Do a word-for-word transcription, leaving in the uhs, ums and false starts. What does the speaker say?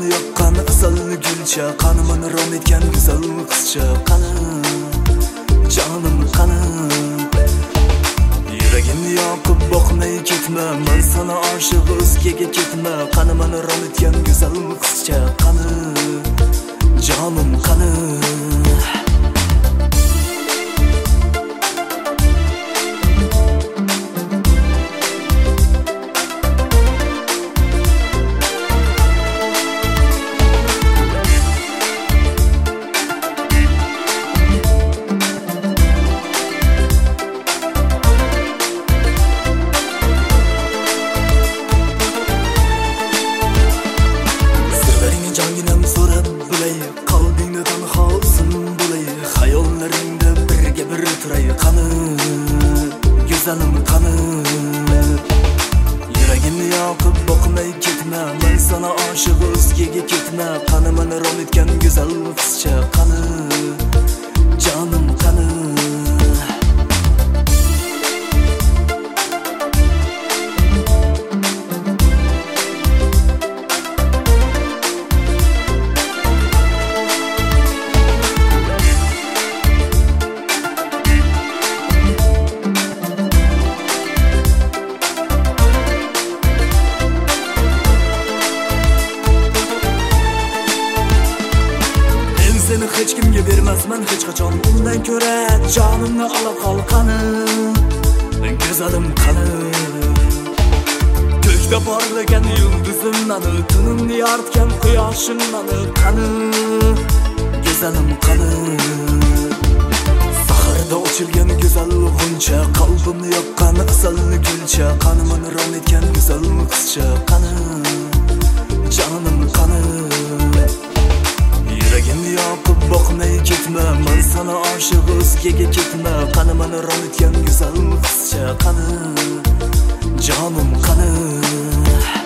qalbimni yoqqan asal gulcha, qanimni rom etgan go'zal qizcha, qani jonim qani, yuragimni yoqib boqmay ketma, men sana oshiq o'zgaga ketma, qanimni rom etgan go'zal qizcha, qani jonim qani. Canginam so'rab bilay, qalbingni tanhosin bo'lay, xayollaringda birga bir turay, qani go'zalim qani, yuragimni yoqib boqmay ketma, men sana oshiq o'zgaga ketma, qani meni rom etgan go'zal qizcha, qani jonim qani. Seni hech kimga bermasman hech qachon, undan ko'ra jonimni ola qol, qani go'zalim qani. Ko'kda porlagan yulduzim mani, tunimni yoritgan quyoshim mani, qani go'zalim qani. Saharda ochilgan go'zal g'uncha, qalbimni yoqqan asal gulcha, qani meni rom etgan go'zal qizcha, qani jonim qani. Yuragimni yoqib boqmay ketma, men sana oshiq o'zgaga ketma, qani meni rom etgan go'zal qizcha, qani jonim qani.